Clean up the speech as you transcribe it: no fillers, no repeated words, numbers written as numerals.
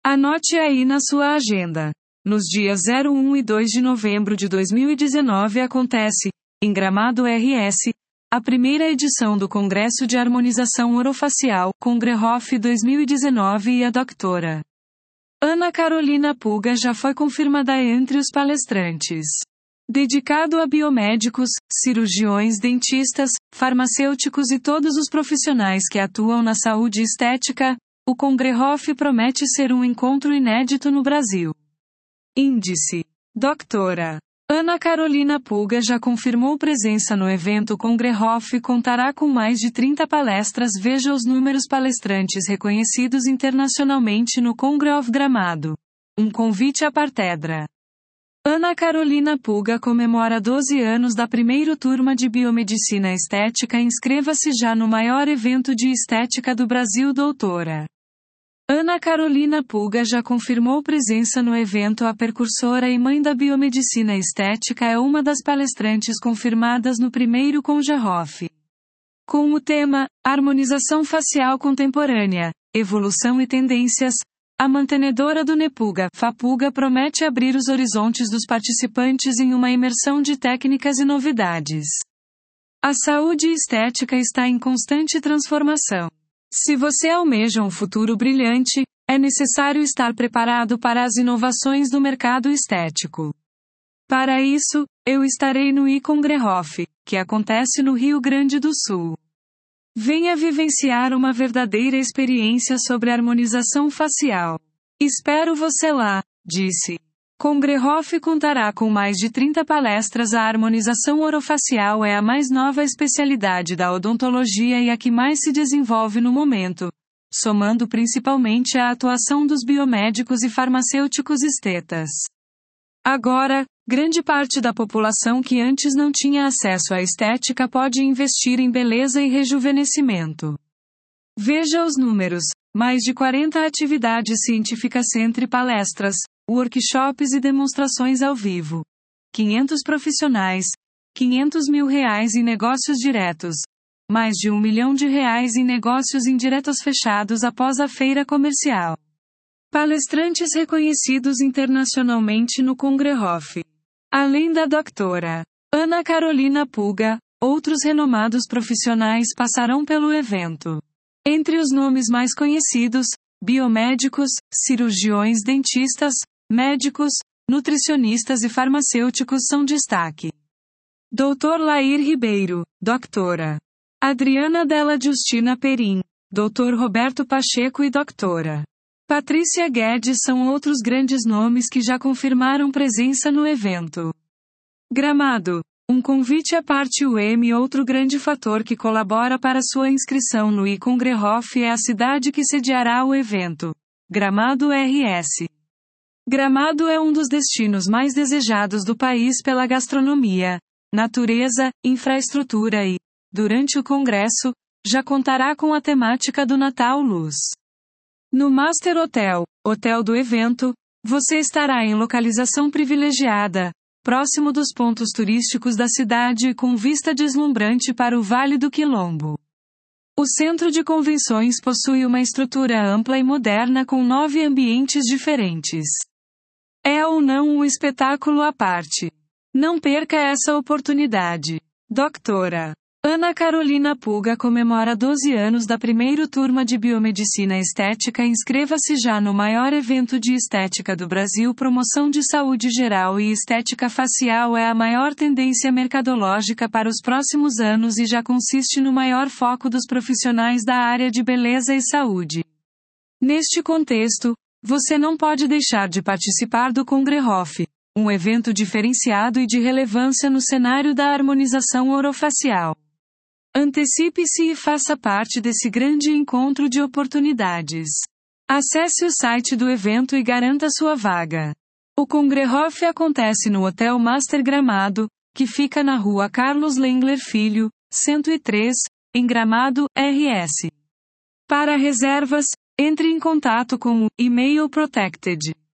Anote aí na sua agenda. Nos dias 1 e 2 de novembro de 2019 acontece, em Gramado RS, a primeira edição do Congresso de Harmonização Orofacial, CongreHof 2019 e a doutora Ana Carolina Puga já foi confirmada entre os palestrantes. Dedicado a biomédicos, cirurgiões, dentistas, farmacêuticos e todos os profissionais que atuam na saúde estética, o CongreHof promete ser um encontro inédito no Brasil. Índice: doutora Ana Carolina Puga já confirmou presença no evento. CongreHof contará com mais de 30 palestras. Veja os números palestrantes reconhecidos internacionalmente no CongreHof Gramado. Um convite à partedra. Ana Carolina Puga comemora 12 anos da primeira turma de Biomedicina Estética. Inscreva-se já no maior evento de estética do Brasil. Doutora Ana Carolina Puga já confirmou presença no evento. A precursora e mãe da biomedicina estética é uma das palestrantes confirmadas no primeiro CongreHof. Com o tema Harmonização Facial Contemporânea, Evolução e Tendências, a mantenedora do Nepuga, Fapuga, promete abrir os horizontes dos participantes em uma imersão de técnicas e novidades. A saúde estética está em constante transformação. Se você almeja um futuro brilhante, é necessário estar preparado para as inovações do mercado estético. Para isso, eu estarei no CongreHof, que acontece no Rio Grande do Sul. Venha vivenciar uma verdadeira experiência sobre harmonização facial. Espero você lá, disse. CongreHof contará com mais de 30 palestras. A harmonização orofacial é a mais nova especialidade da odontologia e a que mais se desenvolve no momento, somando principalmente a atuação dos biomédicos e farmacêuticos estetas. Agora, grande parte da população que antes não tinha acesso à estética pode investir em beleza e rejuvenescimento. Veja os números: mais de 40 atividades científicas entre palestras, workshops e demonstrações ao vivo. 500 profissionais, R$500 mil em negócios diretos. Mais de R$1 milhão em negócios indiretos fechados após a feira comercial. Palestrantes reconhecidos internacionalmente no CongreHof. Além da doutora Ana Carolina Puga, outros renomados profissionais passarão pelo evento. Entre os nomes mais conhecidos, biomédicos, cirurgiões, dentistas, médicos, nutricionistas e farmacêuticos são destaque. Dr. Lair Ribeiro, doutora Adriana Della Justina Perim, Dr. Roberto Pacheco e doutora Patrícia Guedes são outros grandes nomes que já confirmaram presença no evento. Gramado. Um convite à parte. Outro grande fator que colabora para sua inscrição no CongreHof é a cidade que sediará o evento. Gramado RS. Gramado é um dos destinos mais desejados do país pela gastronomia, natureza, infraestrutura e, durante o congresso, já contará com a temática do Natal Luz. No Master Hotel, hotel do evento, você estará em localização privilegiada, próximo dos pontos turísticos da cidade e com vista deslumbrante para o Vale do Quilombo. O centro de convenções possui uma estrutura ampla e moderna com 9 ambientes diferentes. É ou não um espetáculo à parte? Não perca essa oportunidade. Doutora Ana Carolina Puga comemora 12 anos da primeira turma de Biomedicina Estética. Inscreva-se já no maior evento de estética do Brasil. Promoção de saúde geral e estética facial é a maior tendência mercadológica para os próximos anos e já consiste no maior foco dos profissionais da área de beleza e saúde. Neste contexto, você não pode deixar de participar do CongreHof, um evento diferenciado e de relevância no cenário da harmonização orofacial. Antecipe-se e faça parte desse grande encontro de oportunidades. Acesse o site do evento e garanta sua vaga. O CongreHof acontece no Hotel Master Gramado, que fica na Rua Carlos Lengler Filho, 103, em Gramado, RS. Para reservas, entre em contato com o e-mail protected